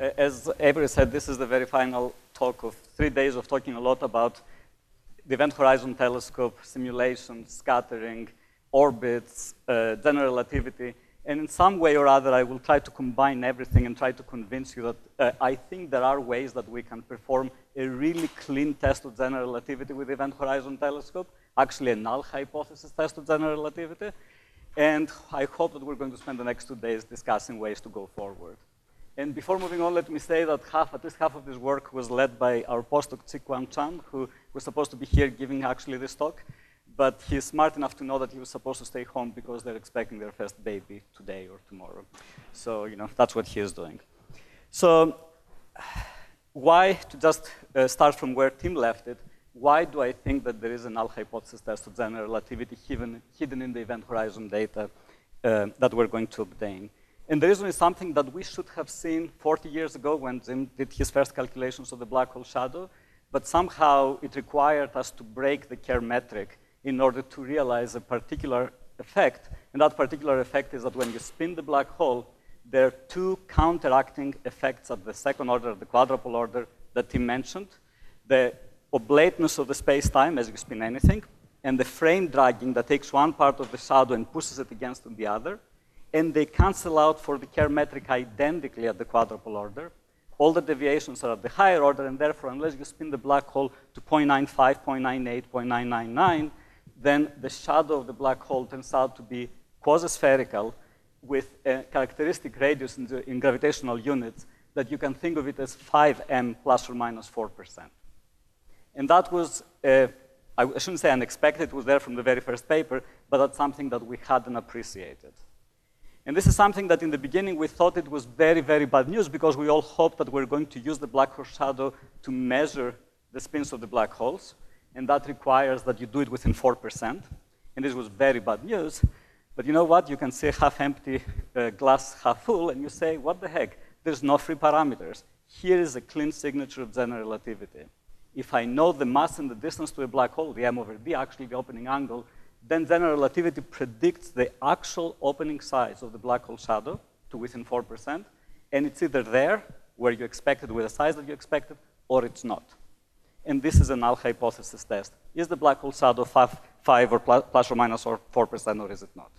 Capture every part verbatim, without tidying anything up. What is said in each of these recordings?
as Avery said, this is the very final talk of three days of talking a lot about the Event Horizon Telescope, simulation, scattering, orbits, uh, general relativity. And in some way or other, I will try to combine everything and try to convince you that uh, I think there are ways that we can perform a really clean test of general relativity with the Event Horizon Telescope, actually a null hypothesis test of general relativity. And I hope that we're going to spend the next two days discussing ways to go forward. And before moving on, let me say that half, at least half of this work was led by our postdoc, Chi-Kwang Chan, who was supposed to be here giving actually this talk. But he's smart enough to know that he was supposed to stay home because they're expecting their first baby today or tomorrow. So, you know, that's what he is doing. So why, to just uh, start from where Tim left it, why do I think that there is a null hypothesis test of general relativity hidden, hidden in the event horizon data uh, that we're going to obtain? And the reason is something that we should have seen forty years ago when Jim did his first calculations of the black hole shadow, but somehow it required us to break the Kerr metric in order to realize a particular effect. And that particular effect is that when you spin the black hole, there are two counteracting effects at the second order, the quadruple order that Tim mentioned. The oblateness of the space-time as you spin anything, and the frame dragging that takes one part of the shadow and pushes it against the other. And they cancel out for the Kerr metric identically at the quadruple order. All the deviations are at the higher order, and therefore, unless you spin the black hole to zero point nine five, zero point nine eight, zero point nine nine nine, then the shadow of the black hole turns out to be quasi-spherical with a characteristic radius in, the, in gravitational units that you can think of it as five M plus or minus four percent. And that was, uh, I shouldn't say unexpected, it was there from the very first paper, but that's something that we hadn't appreciated. And this is something that in the beginning we thought it was very, very bad news because we all hoped that we're going to use the black hole shadow to measure the spins of the black holes. And that requires that you do it within four percent. And this was very bad news. But you know what? You can see half empty uh, glass, half full, and you say, what the heck? There's no free parameters. Here is a clean signature of general relativity. If I know the mass and the distance to a black hole, the m over d, actually the opening angle, then general relativity predicts the actual opening size of the black hole shadow to within four percent. And it's either there, where you expected with the size that you expected, or it's not. And this is a null hypothesis test. Is the black hole shadow five, five or plus, plus or minus or four percent, or is it not?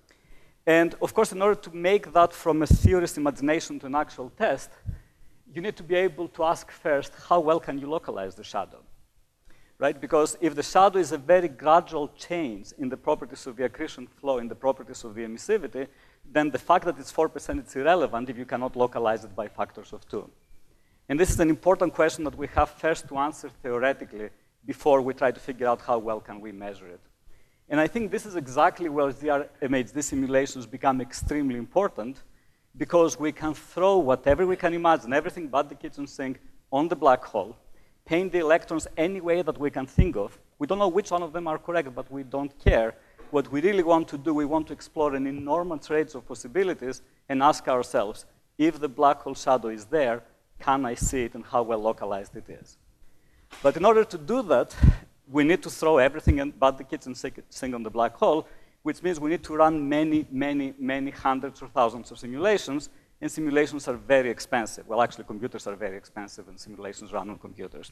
And of course, in order to make that from a theorist's imagination to an actual test, you need to be able to ask first, how well can you localize the shadow? Right? Because if the shadow is a very gradual change in the properties of the accretion flow, in the properties of the emissivity, then the fact that it's four percent is irrelevant if you cannot localize it by factors of two. And this is an important question that we have first to answer theoretically before we try to figure out how well can we measure it. And I think this is exactly where Z R M H D simulations become extremely important because we can throw whatever we can imagine, everything but the kitchen sink, on the black hole, paint the electrons any way that we can think of. We don't know which one of them are correct, but we don't care. What we really want to do, we want to explore an enormous range of possibilities and ask ourselves, if the black hole shadow is there, can I see it and how well localized it is? But in order to do that, we need to throw everything in but the kitchen sink on the black hole, which means we need to run many, many, many hundreds or thousands of simulations, and simulations are very expensive. Well, actually, computers are very expensive, and simulations run on computers.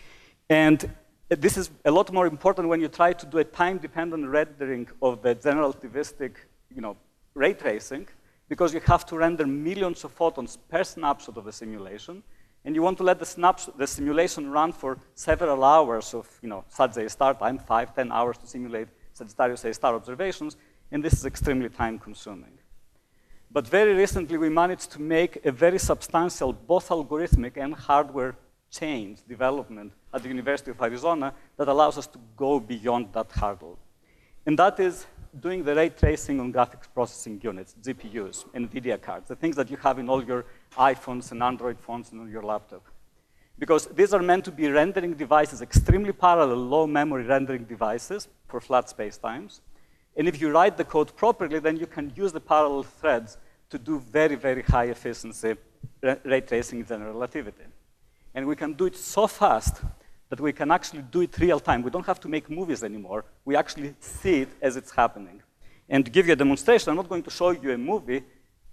And this is a lot more important when you try to do a time-dependent rendering of the general relativistic, you know, ray tracing, because you have to render millions of photons per snapshot of the simulation, and you want to let the, snapshot, the simulation run for several hours of, you know, such a star time, five, ten hours to simulate Sagittarius A star observations, and this is extremely time-consuming. But very recently, we managed to make a very substantial, both algorithmic and hardware change development at the University of Arizona that allows us to go beyond that hurdle. And that is doing the ray tracing on graphics processing units, G P Us, NVIDIA cards, the things that you have in all your iPhones and Android phones and on your laptop. Because these are meant to be rendering devices, extremely parallel, low memory rendering devices for flat spacetimes. And if you write the code properly, then you can use the parallel threads to do very, very high efficiency ray tracing in general relativity. And we can do it so fast that we can actually do it real time. We don't have to make movies anymore. We actually see it as it's happening. And to give you a demonstration, I'm not going to show you a movie.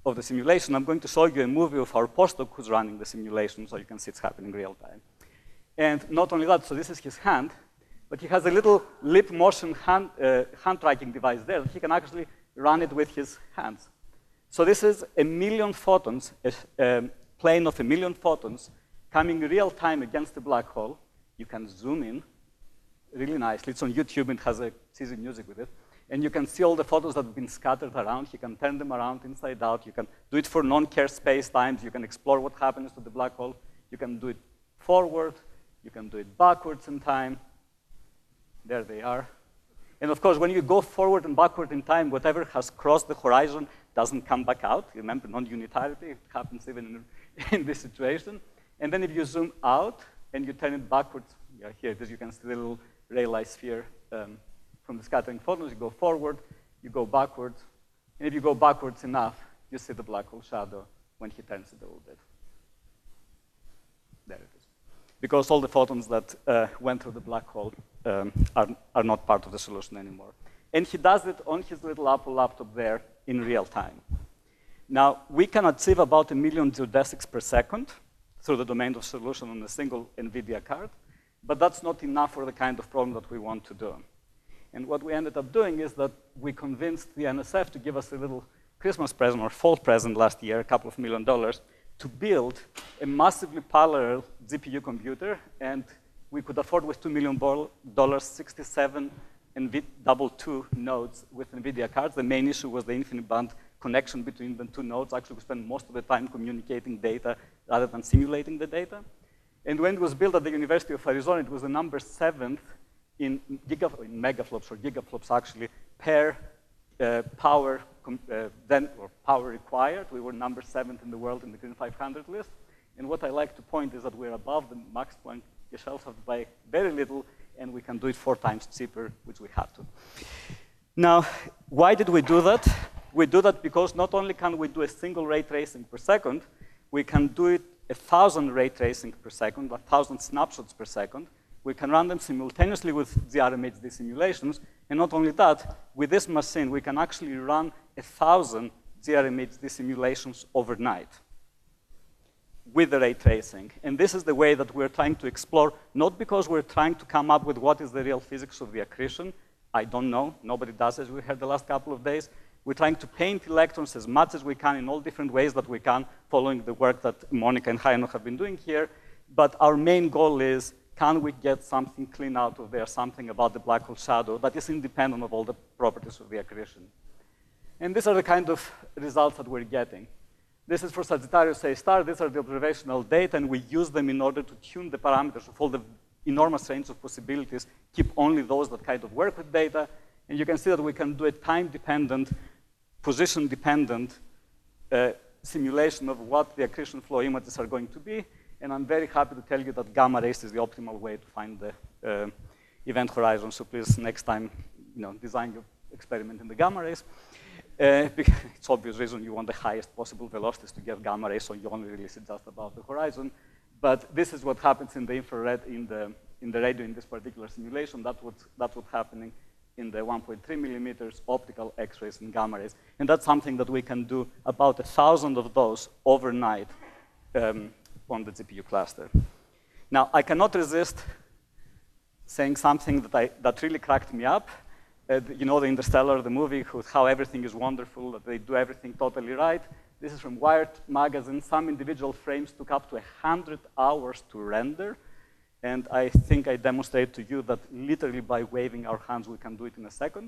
of the simulation, I'm going to show you a movie of our postdoc who's running the simulation so you can see it's happening real time. And not only that, so this is his hand, but he has a little lip motion hand, uh, hand tracking device there that he can actually run it with his hands. So this is a million photons, a, a plane of a million photons coming real time against the black hole. You can zoom in really nicely. It's on YouTube and has a cheesy music with it. And you can see all the photos that have been scattered around. You can turn them around inside out. You can do it for non-Kerr space-times. You can explore what happens to the black hole. You can do it forward. You can do it backwards in time. There they are. And of course, when you go forward and backward in time, whatever has crossed the horizon doesn't come back out. Remember, non-unitarity, it happens even in, in this situation. And then if you zoom out and you turn it backwards, yeah, here it is, you can see the little Rayleigh sphere um, from the scattering photons. You go forward, you go backwards, and if you go backwards enough, you see the black hole shadow when he turns it a little bit. There it is. Because all the photons that uh, went through the black hole um, are, are not part of the solution anymore. And he does it on his little Apple laptop there in real time. Now, we can achieve about a million geodesics per second through the domain of solution on a single NVIDIA card, but that's not enough for the kind of problem that we want to do. And what we ended up doing is that we convinced the N S F to give us a little Christmas present or fall present last year, a couple of million dollars, to build a massively parallel G P U computer, and we could afford with two million dollars, sixty-seven double two nodes with NVIDIA cards. The main issue was the infinite band connection between the two nodes. Actually, we spent most of the time communicating data rather than simulating the data. And when it was built at the University of Arizona, it was the number seventh in, giga, in megaflops or gigaflops actually per uh, power uh, then or power required. We were number seventh in the world in the Green five hundred list. And what I like to point is that we're above the Max Planck Gesellschaft by very little, and we can do it four times cheaper, which we had to. Now, why did we do that? We do that because not only can we do a single ray tracing per second, we can do it a thousand ray tracing per second, a thousand snapshots per second. We can run them simultaneously with G R M H D simulations. And not only that, with this machine, we can actually run a thousand G R M H D simulations overnight with the ray tracing. And this is the way that we're trying to explore, not because we're trying to come up with what is the real physics of the accretion. I don't know. Nobody does, as we heard the last couple of days. We're trying to paint electrons as much as we can in all different ways that we can, following the work that Monica and Heino have been doing here. But our main goal is, can we get something clean out of there, something about the black hole shadow that is independent of all the properties of the accretion? And these are the kind of results that we're getting. This is for Sagittarius A star. These are the observational data, and we use them in order to tune the parameters of all the enormous range of possibilities, keep only those that kind of work with data. And you can see that we can do a time-dependent, position-dependent uh, simulation of what the accretion flow images are going to be. And I'm very happy to tell you that gamma rays is the optimal way to find the uh, event horizon. So please, next time, you know, design your experiment in the gamma rays. Uh, it's obvious reason you want the highest possible velocities to get gamma rays, so you only release it just above the horizon. But this is what happens in the infrared, in the, in the radio in this particular simulation. That's, what, that's what's happening in the one point three millimeters optical X-rays and gamma rays. And that's something that we can do about a thousand of those overnight um, on the G P U cluster. Now, I cannot resist saying something that, I, that really cracked me up. Uh, you know, the Interstellar, the movie, with how everything is wonderful, that they do everything totally right. This is from Wired magazine. Some individual frames took up to one hundred hours to render. And I think I demonstrated to you that literally by waving our hands, we can do it in a second.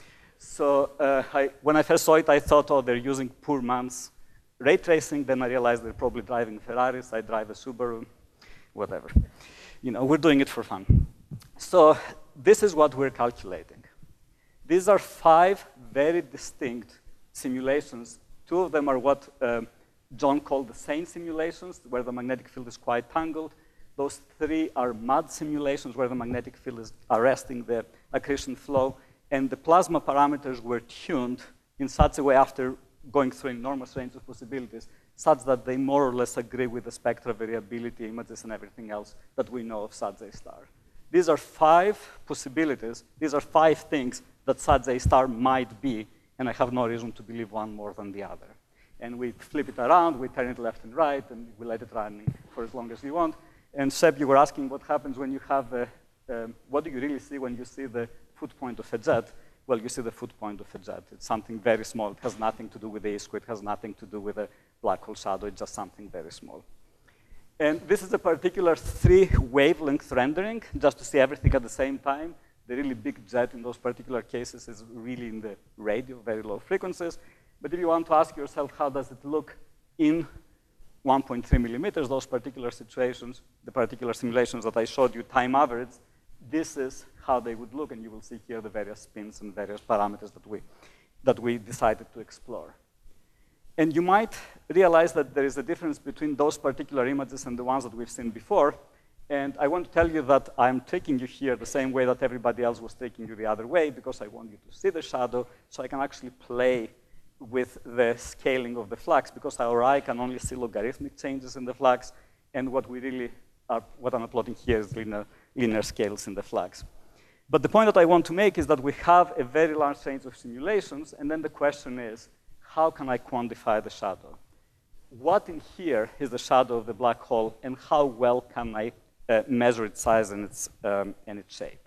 So uh, I, when I first saw it, I thought, oh, they're using poor man's ray tracing. Then I realized they're probably driving Ferraris. I drive a Subaru, whatever. You know, we're doing it for fun. So this is what we're calculating. These are five very distinct simulations. Two of them are what uh, John called the sane simulations, where the magnetic field is quite tangled. Those three are mud simulations, where the magnetic field is arresting the accretion flow. And the plasma parameters were tuned in such a way, after going through an enormous range of possibilities, such that they more or less agree with the spectral variability images and everything else that we know of Sag A star. These are five possibilities. These are five things that Sag A star might be, and I have no reason to believe one more than the other. and we flip it around, we turn it left and right, and we let it run for as long as you want. And Seb, you were asking what happens when you have a, um, what do you really see when you see the foot point of a jet? Well, you see the foot point of a jet. It's something very small. It has nothing to do with the ISCO. It has nothing to do with a black hole shadow. It's just something very small. And this is a particular three wavelength rendering, just to see everything at the same time. The really big jet in those particular cases is really in the radio, very low frequencies. But if you want to ask yourself, how does it look in one point three millimeters, those particular situations, the particular simulations that I showed you, time average, this is how they would look, and you will see here the various spins and various parameters that we, that we decided to explore. And you might realize that there is a difference between those particular images and the ones that we've seen before. And I want to tell you that I'm taking you here the same way that everybody else was taking you the other way, because I want you to see the shadow, so I can actually play with the scaling of the flux, because our eye can only see logarithmic changes in the flux, and what we really are, what I'm plotting here is linear, linear scales in the flux. But the point that I want to make is that we have a very large range of simulations, and then the question is, how can I quantify the shadow? What in here is the shadow of the black hole, and how well can I uh, measure its size and its, um, and its shape?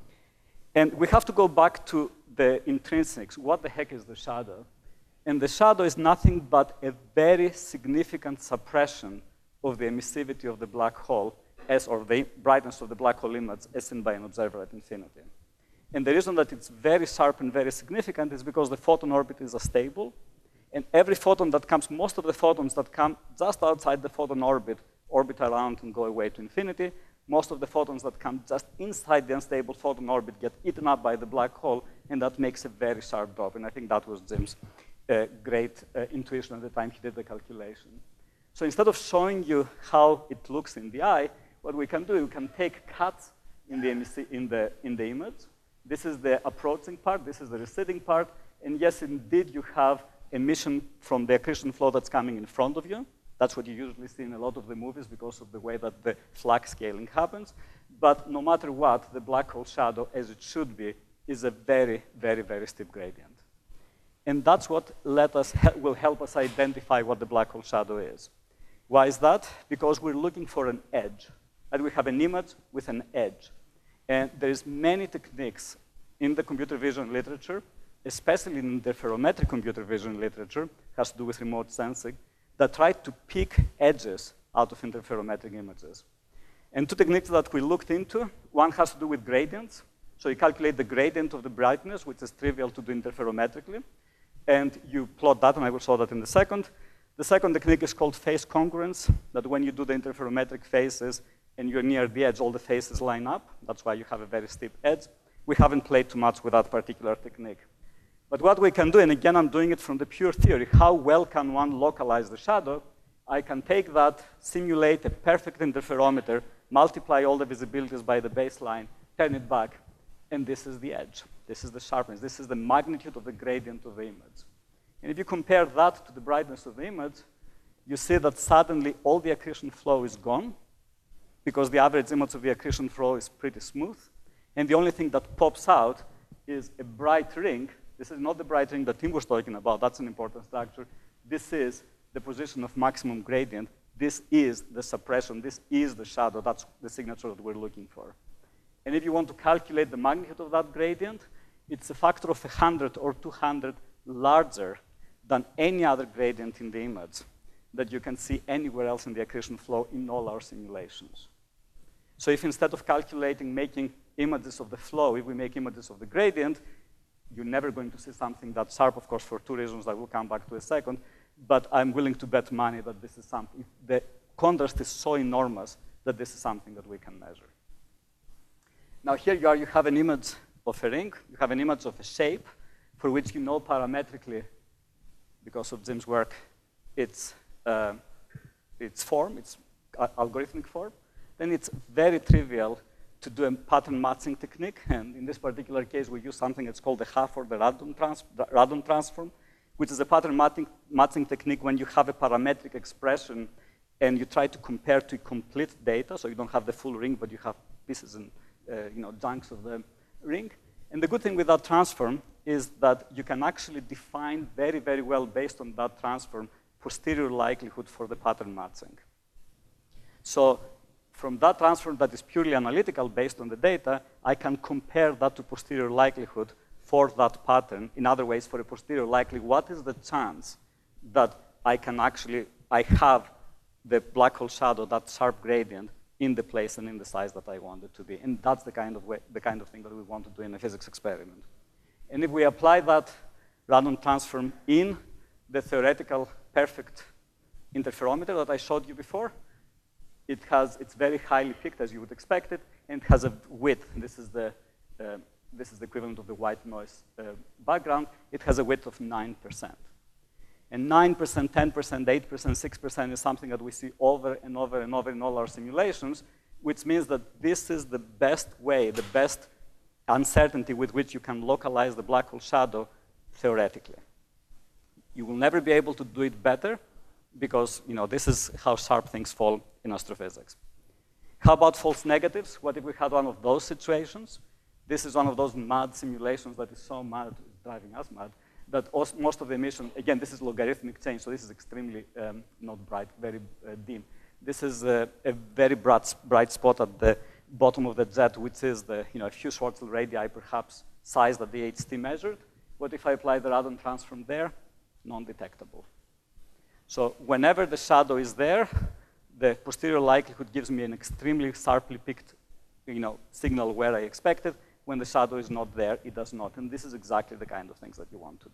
And we have to go back to the intrinsics. What the heck is the shadow? And the shadow is nothing but a very significant suppression of the emissivity of the black hole, as, or the brightness of the black hole image as seen by an observer at infinity. And the reason that it's very sharp and very significant is because the photon orbit is unstable, and every photon that comes, most of the photons that come just outside the photon orbit, orbit around and go away to infinity. Most of the photons that come just inside the unstable photon orbit get eaten up by the black hole, and that makes a very sharp drop. And I think that was Jim's uh, great uh, intuition at the time he did the calculation. So instead of showing you how it looks in the eye, what we can do, we can take cuts in the, in the, in the image. This is the approaching part, this is the receding part, and yes, indeed, you have emission from the accretion flow that's coming in front of you. That's what you usually see in a lot of the movies because of the way that the flux scaling happens. But no matter what, the black hole shadow, as it should be, is a very, very, very steep gradient. And that's what let us, will help us identify what the black hole shadow is. Why is that? Because we're looking for an edge. And we have an image with an edge. And there's many techniques in the computer vision literature, especially in the interferometric computer vision literature, has to do with remote sensing, that try to pick edges out of interferometric images. And two techniques that we looked into, one has to do with gradients. So you calculate the gradient of the brightness, which is trivial to do interferometrically, and you plot that, and I will show that in a second. The second technique is called phase congruence, that when you do the interferometric phases and you're near the edge, all the phases line up. That's why you have a very steep edge. We haven't played too much with that particular technique. But what we can do, and again, I'm doing it from the pure theory, how well can one localize the shadow? I can take that, simulate a perfect interferometer, multiply all the visibilities by the baseline, turn it back, and this is the edge. This is the sharpness. This is the magnitude of the gradient of the image. And if you compare that to the brightness of the image, you see that suddenly all the accretion flow is gone, because the average image of the accretion flow is pretty smooth. And the only thing that pops out is a bright ring. This is not the bright ring that Tim was talking about. That's an important structure. This is the position of maximum gradient. This is the suppression. This is the shadow. That's the signature that we're looking for. And if you want to calculate the magnitude of that gradient, it's a factor of one hundred or two hundred larger than any other gradient in the image that you can see anywhere else in the accretion flow in all our simulations. So if instead of calculating, making images of the flow, if we make images of the gradient, you're never going to see something that sharp, of course, for two reasons I will come back to in a second, but I'm willing to bet money that this is something, the contrast is so enormous that this is something that we can measure. Now here you are, you have an image of a ring, you have an image of a shape for which you know parametrically, because of Jim's work, its, uh, its form, its algorithmic form. Then it's very trivial to do a pattern matching technique. And in this particular case, we use something that's called the Huff or the Radon, trans Radon transform, which is a pattern matching, matching technique when you have a parametric expression and you try to compare to complete data. So you don't have the full ring, but you have pieces and uh, you know, chunks of the ring. And the good thing with that transform is that you can actually define very, very well based on that transform posterior likelihood for the pattern matching. So from that transform that is purely analytical based on the data, I can compare that to posterior likelihood for that pattern. In other ways, for a posterior likelihood, what is the chance that I can actually, I have the black hole shadow, that sharp gradient, in the place and in the size that I want it to be. And that's the kind of way, the kind of thing that we want to do in a physics experiment. And if we apply that random transform in the theoretical perfect interferometer that I showed you before, it has, it's very highly picked, as you would expect it, and it has a width. This is the, uh, this is the equivalent of the white noise uh, background. It has a width of nine percent. And nine percent, ten percent, eight percent, six percent is something that we see over and over and over in all our simulations, which means that this is the best way, the best uncertainty with which you can localize the black hole shadow theoretically. You will never be able to do it better because, you know, this is how sharp things fall in astrophysics. How about false negatives? What if we had one of those situations? This is one of those mad simulations that is so mad, it's driving us mad, that most of the emission, again, this is logarithmic change, so this is extremely um, not bright, very uh, dim. This is a, a very bright, bright spot at the bottom of the jet, which is the, you know, a few Schwarzschild radii, perhaps, size that the H T measured. What if I apply the radon transform there? Non-detectable. So whenever the shadow is there, the posterior likelihood gives me an extremely sharply picked, you know, signal where I expect it. When the shadow is not there, it does not. And this is exactly the kind of things that you want to do.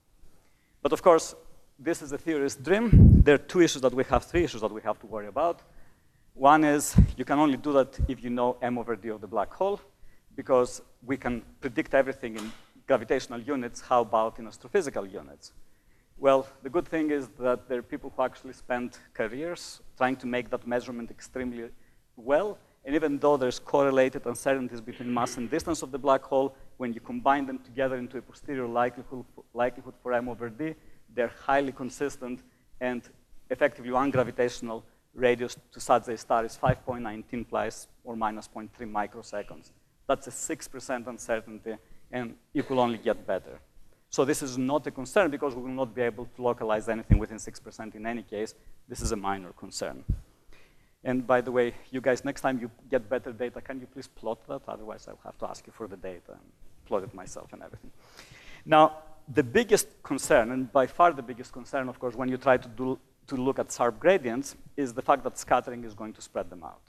But of course, this is a theorist's dream. There are two issues that we have, three issues that we have to worry about. One is you can only do that if you know M over D of the black hole, because we can predict everything in gravitational units. How about in astrophysical units? Well, the good thing is that there are people who actually spend careers trying to make that measurement extremely well. And even though there's correlated uncertainties between mass and distance of the black hole, when you combine them together into a posterior likelihood, likelihood for M over D, they're highly consistent, and effectively one gravitational radius to such a star is five point one nine plus or minus zero point three microseconds. That's a six percent uncertainty, and it will only get better. So this is not a concern because we will not be able to localize anything within six percent in any case. This is a minor concern. And by the way, you guys, next time you get better data, can you please plot that? Otherwise, I'll have to ask you for the data and plot it myself and everything. Now, the biggest concern, and by far the biggest concern, of course, when you try to, do, to look at sharp gradients, is the fact that scattering is going to spread them out.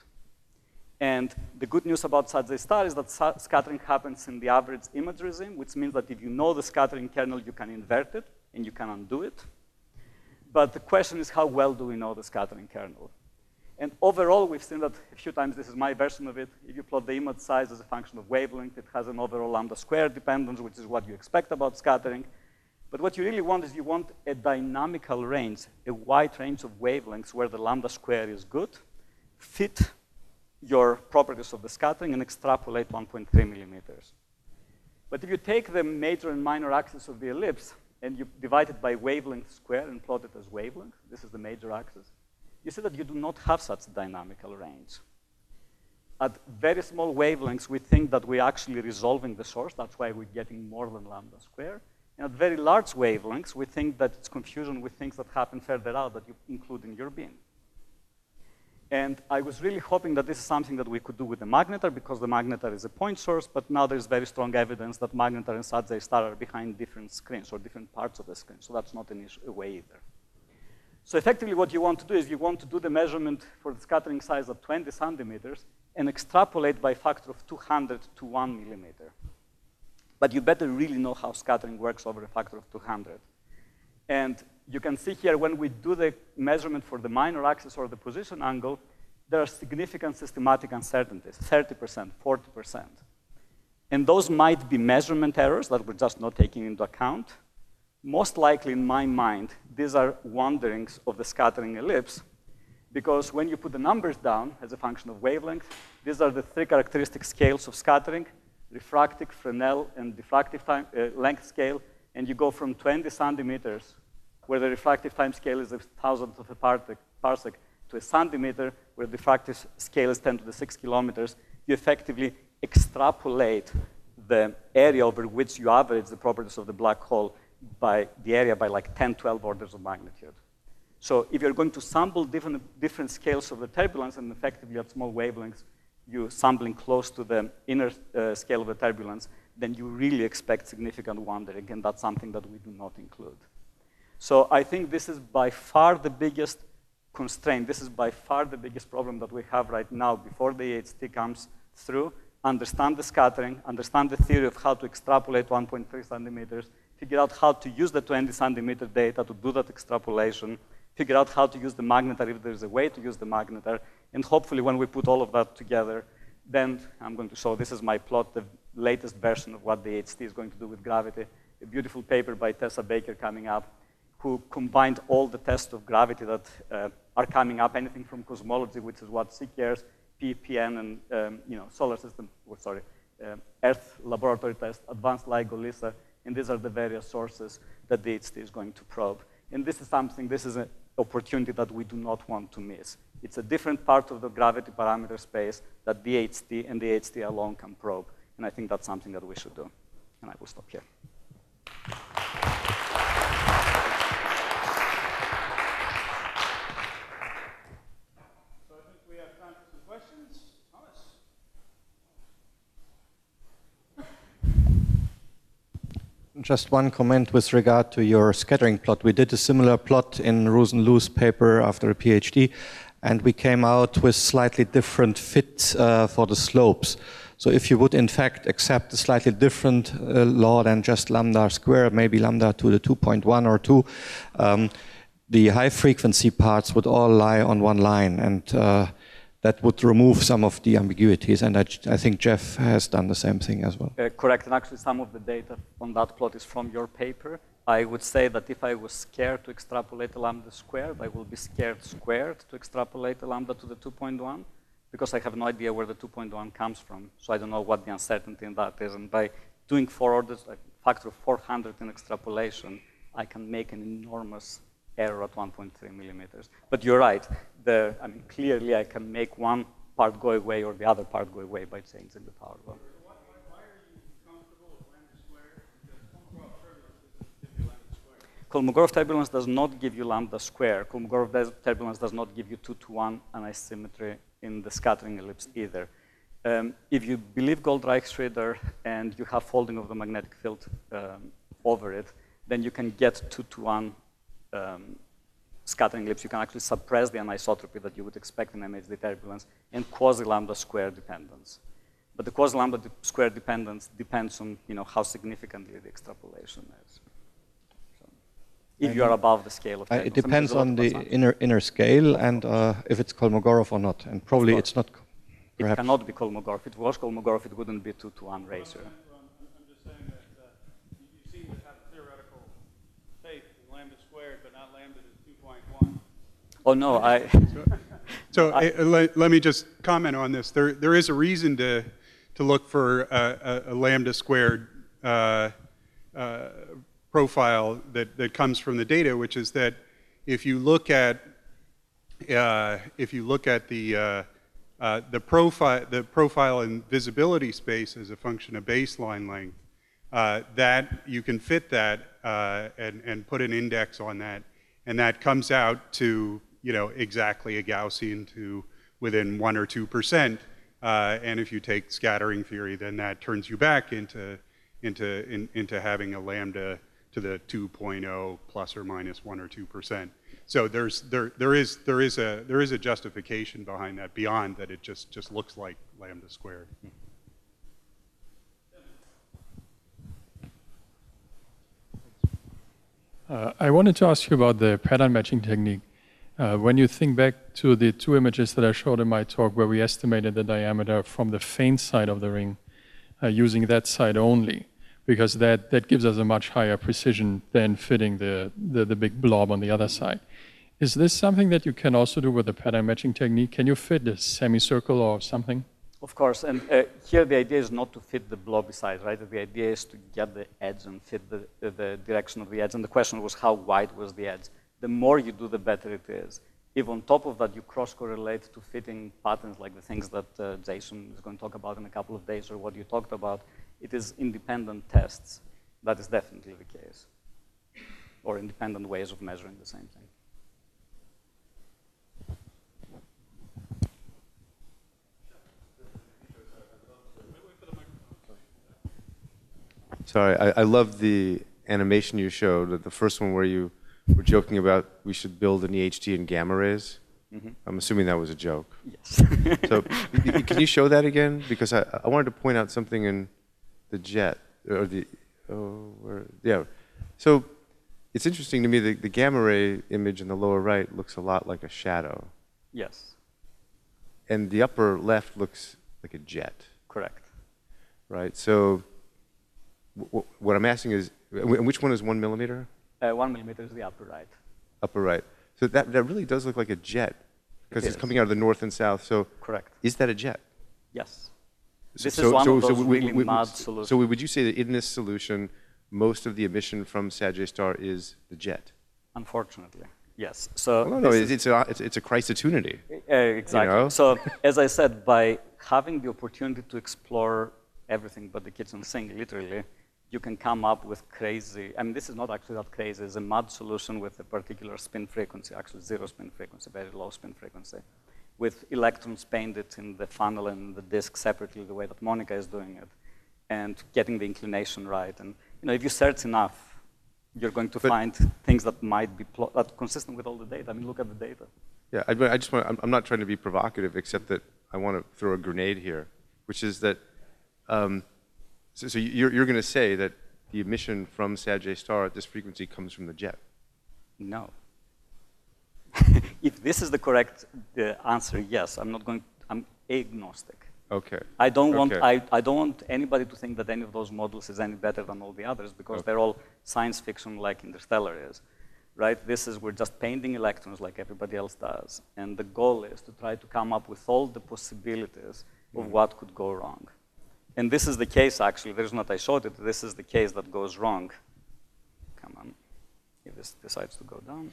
And the good news about such a star is that scattering happens in the average image regime, which means that if you know the scattering kernel, you can invert it, and you can undo it. But the question is, how well do we know the scattering kernel? And overall, we've seen that a few times. This is my version of it. If you plot the image size as a function of wavelength, it has an overall lambda square dependence, which is what you expect about scattering. But what you really want is you want a dynamical range, a wide range of wavelengths where the lambda square is good, fit your properties of the scattering, and extrapolate one point three millimeters. But if you take the major and minor axis of the ellipse, and you divide it by wavelength square and plot it as wavelength, this is the major axis, you see that you do not have such a dynamical range. At very small wavelengths, we think that we're actually resolving the source. That's why we're getting more than lambda square. And at very large wavelengths, we think that it's confusion with things that happen further out that you include in your beam. And I was really hoping that this is something that we could do with the magnetar, because the magnetar is a point source, but now there's very strong evidence that magnetar and such a star are behind different screens or different parts of the screen. So that's not an issue, a way either. So effectively what you want to do is you want to do the measurement for the scattering size at twenty centimeters and extrapolate by a factor of two hundred to one millimeter. But you better really know how scattering works over a factor of two hundred. And you can see here when we do the measurement for the minor axis or the position angle, there are significant systematic uncertainties, thirty percent, forty percent. And those might be measurement errors that we're just not taking into account. Most likely, in my mind, these are wanderings of the scattering ellipse, because when you put the numbers down as a function of wavelength, these are the three characteristic scales of scattering: refractive, Fresnel, and diffractive time, uh, length scale. And you go from twenty centimeters, where the refractive time scale is a thousandth of a parsec, to a centimeter, where the diffractive scale is ten to the six kilometers. You effectively extrapolate the area over which you average the properties of the black hole by the area by like ten, twelve orders of magnitude. So if you're going to sample different, different scales of the turbulence, and effectively at small wavelengths, you're sampling close to the inner uh, scale of the turbulence, then you really expect significant wandering, and that's something that we do not include. So I think this is by far the biggest constraint. This is by far the biggest problem that we have right now before the E H T comes through. Understand the scattering, understand the theory of how to extrapolate one point three centimeters, figure out how to use the twenty centimeter data to do that extrapolation, figure out how to use the magnetar if there's a way to use the magnetar, and hopefully when we put all of that together, then I'm going to show, this is my plot, the latest version of what the E H T is going to do with gravity, a beautiful paper by Tessa Baker coming up, who combined all the tests of gravity that uh, are coming up, anything from cosmology, which is what C CARES, P P N, and um, you know, solar system, oh, sorry, uh, Earth laboratory test, advanced LIGO, LISA, and these are the various sources that the E H T is going to probe. And this is something, this is an opportunity that we do not want to miss. It's a different part of the gravity parameter space that the E H T and the E H T alone can probe. And I think that's something that we should do. And I will stop here. Just one comment with regard to your scattering plot. We did a similar plot in Rosenlu's paper after a PhD, and we came out with slightly different fit uh, for the slopes. So if you would in fact accept a slightly different uh, law than just lambda squared, maybe lambda to the two point one or two, um, the high frequency parts would all lie on one line, and uh, that would remove some of the ambiguities, and I, I think Jeff has done the same thing as well. Uh, correct, and actually some of the data on that plot is from your paper. I would say that if I was scared to extrapolate a lambda squared, I will be scared squared to extrapolate a lambda to the two point one, because I have no idea where the two point one comes from, so I don't know what the uncertainty in that is, and by doing four orders, a factor of four hundred in extrapolation, I can make an enormous error at one point three millimeters. But you're right. The, I mean, clearly I can make one part go away or the other part go away by changing the power law. Why, why are you comfortable with lambda squared? Because Kolmogorov turbulence does not give you lambda squared. Kolmogorov turbulence does not give you lambda square. Kolmogorov turbulence does not give you two to one anisymmetry in the scattering ellipse either. Um, if you believe Goldreich-Schroeder and you have folding of the magnetic field um, over it, then you can get two to one um, scattering ellipse. You can actually suppress the anisotropy that you would expect in M H D turbulence and quasi-lambda square dependence. But the quasi-lambda square dependence depends on, you know, how significantly the extrapolation is. So if you are above the scale of turbulence. It depends on the inner inner scale and uh, if it's Kolmogorov or not. And probably it's not. Perhaps. It cannot be Kolmogorov. If it was Kolmogorov, it wouldn't be two to one ratio. I'm, I'm just saying that uh, you seem to have theoretical faith in lambda squared, but not lambda to two point one. Oh, no, I... So I, uh, let, let me just comment on this. There, there is a reason to, to look for a, a, a lambda squared uh, uh, profile that, that comes from the data, which is that if you look at, uh, if you look at the, uh, uh, the, profile, the profile in visibility space as a function of baseline length, uh, that you can fit that uh, and, and put an index on that, and that comes out to, you know, exactly a Gaussian to within one or two percent. Uh, and if you take scattering theory, then that turns you back into into in, into having a lambda to the two point zero plus or minus one or two percent. So there's there there is there is a there is a justification behind that beyond that it just just looks like lambda squared. Uh, I wanted to ask you about the pattern matching technique. Uh, when you think back to the two images that I showed in my talk where we estimated the diameter from the faint side of the ring uh, using that side only, because that, that gives us a much higher precision than fitting the, the, the big blob on the other side. Is this something that you can also do with the pattern matching technique? Can you fit a semicircle or something? Of course, and uh, here the idea is not to fit the blobby side, right? The idea is to get the edge and fit the, uh, the direction of the edge, and the question was how wide was the edge? The more you do, the better it is. If on top of that you cross-correlate to fitting patterns like the things that uh, Jason is going to talk about in a couple of days or what you talked about, it is independent tests. That is definitely the case. Or independent ways of measuring the same thing. Sorry, I, I love the animation you showed, the first one where you were joking about we should build an E H T in gamma rays. Mm-hmm. I'm assuming that was a joke. Yes. So can you show that again? Because I, I wanted to point out something in the jet, or the, oh, where, yeah. So it's interesting to me that the gamma ray image in the lower right looks a lot like a shadow. Yes. And the upper left looks like a jet. Correct. Right, so w what I'm asking is, which one is one millimeter? Uh, one millimeter is the upper right. Upper right. So that, that really does look like a jet, because It it's is. coming out of the north and south. So Correct. is that a jet? Yes. So- This so- is one so- of so those we- really we- mad so solutions. So would you say that in this solution, most of the emission from Sagittarius Star is the jet? Unfortunately, yes. So Well, no, no, this it's, is- it's, a, it's, it's a Christitude. Uh, exactly. know? So, as I said, by having the opportunity to explore everything but the kitchen sink, literally, you can come up with crazy, I mean, this is not actually that crazy. It's a mud solution with a particular spin frequency, actually zero spin frequency, very low spin frequency, with electrons painted in the funnel and the disk separately, the way that Monica is doing it, and getting the inclination right. And, you know, if you search enough, you're going to But- find things that might be pl- that consistent with all the data. I mean, look at the data. Yeah, I, I just want, I'm, I'm not trying to be provocative, except that I want to throw a grenade here, which is that, um, so, so you're, you're going to say that the emission from Sagittarius Star at this frequency comes from the jet. No. If this is the correct uh, answer, yes. I'm not going, I'm agnostic. Okay. I don't want, Okay. I, I don't want anybody to think that any of those models is any better than all the others, because Okay. they're all science fiction like Interstellar is, right? This is, we're just painting electrons like everybody else does. And the goal is to try to come up with all the possibilities of what could go wrong. And this is the case, actually. There's not, I showed it. This is the case that goes wrong. Come on. If this decides to go down.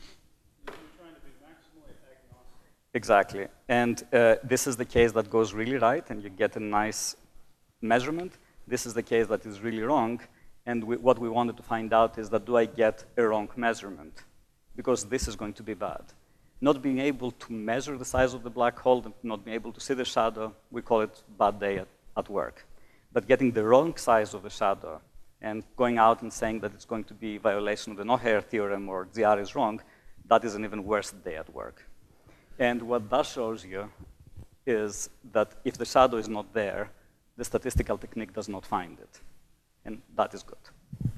Exactly. And uh, this is the case that goes really right, and you get a nice measurement. This is the case that is really wrong. And we, what we wanted to find out is that do I get a wrong measurement? Because this is going to be bad. Not being able to measure the size of the black hole, and not being able to see the shadow, we call it bad day at, at work. But getting the wrong size of the shadow and going out and saying that it's going to be violation of the O'Hare theorem or Z R is wrong, that is an even worse day at work. And what that shows you is that if the shadow is not there, the statistical technique does not find it. And that is good.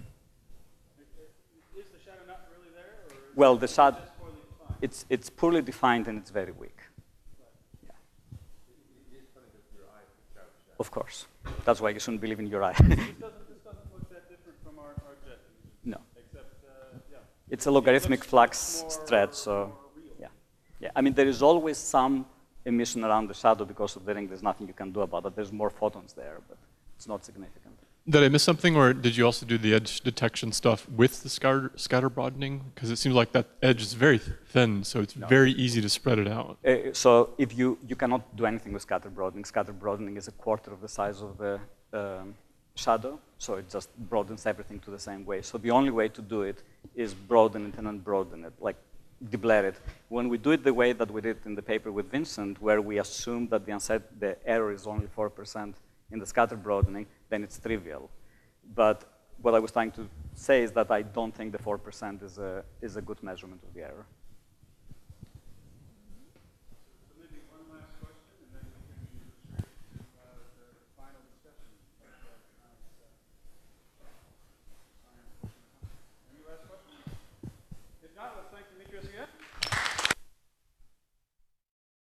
Is the shadow not really there? Or is Well, the shadow, it just poorly defined? it's, it's poorly defined and it's very weak. Yeah. Of course. That's why you shouldn't believe in your eye. This doesn't, this doesn't look that different from our, our jet images. No. Except, uh, yeah. It's a logarithmic looks flux more- stretch, so more real. yeah. Yeah, I mean, there is always some emission around the shadow because of the ring. There's nothing you can do about it. There's more photons there, but it's not significant. Did I miss something, or did you also do the edge detection stuff with the scatter, scatter broadening? Because it seems like that edge is very thin, so it's very easy to spread it out. Uh, so if you, you cannot do anything with scatter broadening. Scatter broadening is a quarter of the size of the um, shadow, so it just broadens everything to the same way. So the only way to do it is broaden it and then broaden it, like deblare it. When we do it the way that we did in the paper with Vincent, where we assume that the, unset, the error is only four percent in the scatter broadening, then it's trivial. But what I was trying to say is that I don't think the four percent is a, is a good measurement of the error.